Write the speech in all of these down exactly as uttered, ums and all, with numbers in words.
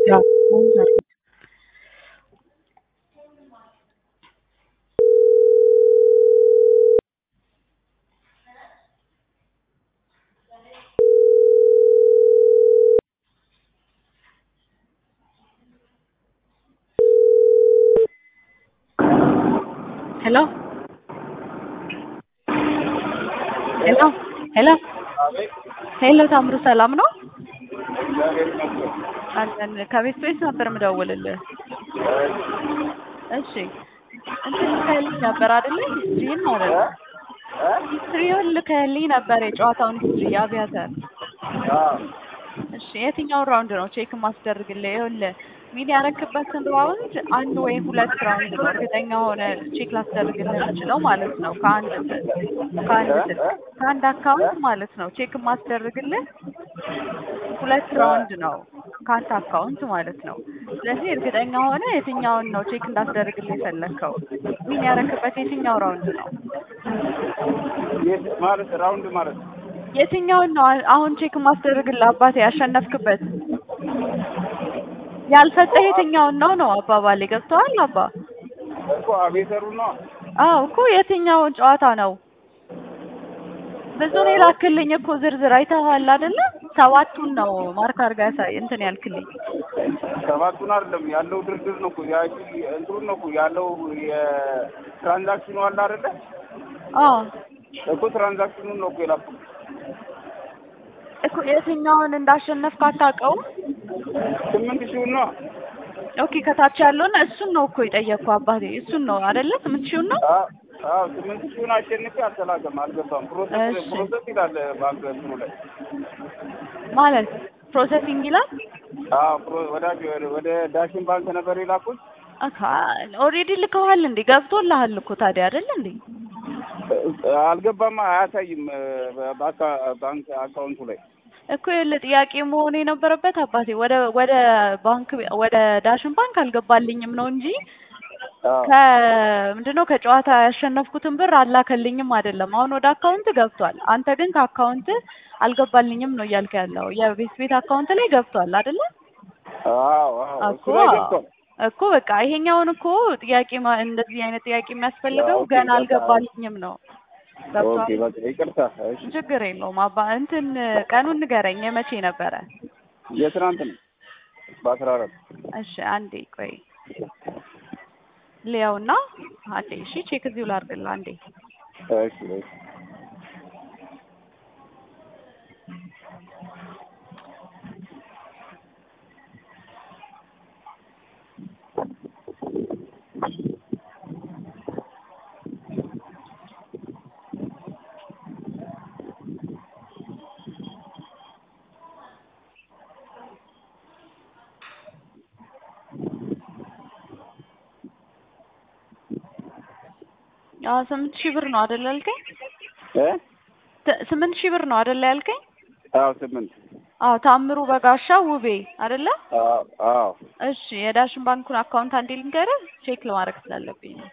Yeah. Mhm. Hello? Hello? Hello? ሄሎ ታምሩ ሰላም ነው? አለን ከቤት ቤት ነበር የምደውልልህ። እሺ እንትን ልከህልኝ ነበር አይደለ? ሂስትሪን ማለት ነው። ሂስትሪውን ልከህልኝ ነበር የጨዋታውን ሂስትሪ አብያተር። እሺ የትኛውን ራውንድ ነው ቼክ ማስደርግልህ? ይኸውልህ ሚን ያረክበትን ራውንድ አንድ ወይ ሁለት ራውንድ ነው እርግጠኛ ሆነ ቼክ ላስደርግልህ የምችለው ማለት ነው። ከአንድ እንትን ከአንድ ስልክ ከአንድ አካውንት ማለት ነው ቼክ ማስደርግልህ ሁለት ራውንድ ነው ከአንድ አካውንት ማለት ነው። ስለዚህ እርግጠኛ ሆነ የትኛውን ነው ቼክ እንዳስደርግልህ የፈለከው? ሚን ያረክበት የትኛው ራውንድ ነው? ማለት ራውንድ ማለት የትኛውን ነው አሁን ቼክ ማስደርግልህ አባቴ ያሸነፍክበት? ያልሰጠህ የትኛውን ነው ነው አባባሌ ገብቶሃል አባ? እኮ አቤሰሩ ነው። አዎ እኮ የትኛውን ጨዋታ ነው? ብዙ ነው የላክልኝ እኮ ዝርዝር አይተኸዋል አይደለ? ሰባቱን ነው ማርክ አድርጋ ያሳይ እንትን ያልክልኝ። ሰባቱን አይደለም ያለው ድርድር ነው እኮ ያቺ እንትኑ ነው እኮ ያለው የትራንዛክሽኑ አለ አይደለ? አዎ እኮ ትራንዛክሽኑን ነው እኮ የላኩት። እኮ የትኛውን እንዳሸነፍክ አታውቀውም? ስምንት ሺውን ነው። ኦኬ ከታች ያለውን እሱን ነው እኮ የጠየቅኩህ አባቴ እሱን ነው አይደለ? ስምንት ሺውን ነው? አዎ ስምንት ሺውን አሸንፌ አልተላከም አልገባም። ፕሮሰስ ፕሮሰስ ይላል ባንክ እንትኑ ላይ ማለት ፕሮሰሲንግ ይላል። አዎ ወዳጅ ወደ ዳሽን ባንክ ነበር የላኩት። አካ ኦልሬዲ ልከዋል እንዴ? ገብቶልሃል እኮ ታዲያ አይደል እንዴ? አልገባማ አያሳይም ባንክ አካውንቱ ላይ እኮ የለ ጥያቄ መሆን የነበረበት አባቴ ወደ ወደ ባንክ ወደ ዳሽን ባንክ አልገባልኝም ነው እንጂ ከምንድነው ከጨዋታ ያሸነፍኩትን ብር አላከልኝም አይደለም። አሁን ወደ አካውንት ገብቷል። አንተ ግን ከአካውንት አልገባልኝም ነው እያልክ ያለው። የቤት ቤት አካውንት ላይ ገብቷል አይደለ? አዎ አዎ እሱ ላይ ገብቷል እኮ በቃ ይሄኛውን እኮ ጥያቄ እንደዚህ አይነት ጥያቄ የሚያስፈልገው ገና አልገባልኝም ነው። ኦኬ በቃ ይቅርታ። እሺ ችግር የለውም አባ እንትን ቀኑን ንገረኝ የመቼ ነበረ? የትናንት ነው በአስራ አራት እሺ አንዴ ቆይ ሊያውና አንዴ እሺ ቼክ እዚሁ ላድርግልህ አንዴ። እሺ እሺ አዎ ስምንት ሺህ ብር ነው አይደል ያልከኝ? እ ስምንት ሺህ ብር ነው አይደል ያልከኝ? አዎ ስምንት አዎ ታምሩ በጋሻው ውቤ አይደለ? አዎ አዎ እሺ የዳሽን ባንኩን አካውንት አንዴ ልንገርህ ቼክ ለማድረግ ስላለብኝ ነው።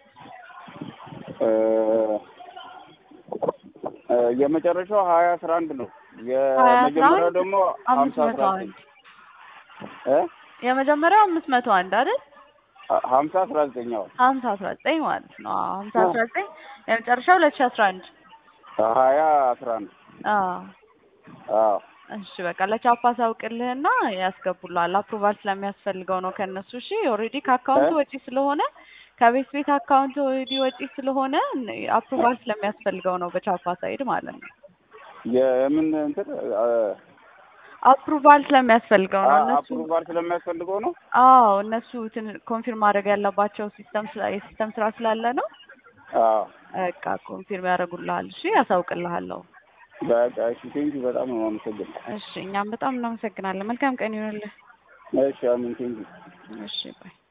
የመጨረሻው ሀያ አስራ አንድ ነው። የመጀመሪያው ደግሞ ሀምሳ አስራ ዘጠኝ እ የመጀመሪያው አምስት መቶ አንድ አይደል? ሀምሳ አስራ ዘጠኝ ነው። ሀምሳ አስራ ዘጠኝ ማለት ነው። ሀምሳ አስራ ዘጠኝ የመጨረሻው ሁለት ሺህ አስራ አንድ ሀያ አስራ አንድ አዎ አዎ እሺ በቃ ለቻፓ ሳውቅልህና ያስገቡልሃል። አፕሩቫል ስለሚያስፈልገው ነው ከነሱ። እሺ ኦልሬዲ ከአካውንት ወጪ ስለሆነ ከቤት ቤት አካውንት ኦልሬዲ ወጪ ስለሆነ አፕሩቫል ስለሚያስፈልገው ነው በቻፓ ሳይድ ማለት ነው። የምን እንትን አፕሩቫል ስለሚያስፈልገው ነው እነሱ አፕሩቫል ስለሚያስፈልገው ነው። አዎ እነሱ ኮንፊርም ማድረግ ያለባቸው ሲስተም የሲስተም ስራ ስላለ ነው። አዎ በቃ ኮንፊርም ያደርጉልሃል። እሺ ያሳውቅልሃለሁ። በቃ እሺ ቴንኪው በጣም ነው የማመሰግነው። እሺ እኛም በጣም እናመሰግናለን። መልካም ቀን ይሁንልህ። እሺ አሜን ቴንኪው። እሺ ባይ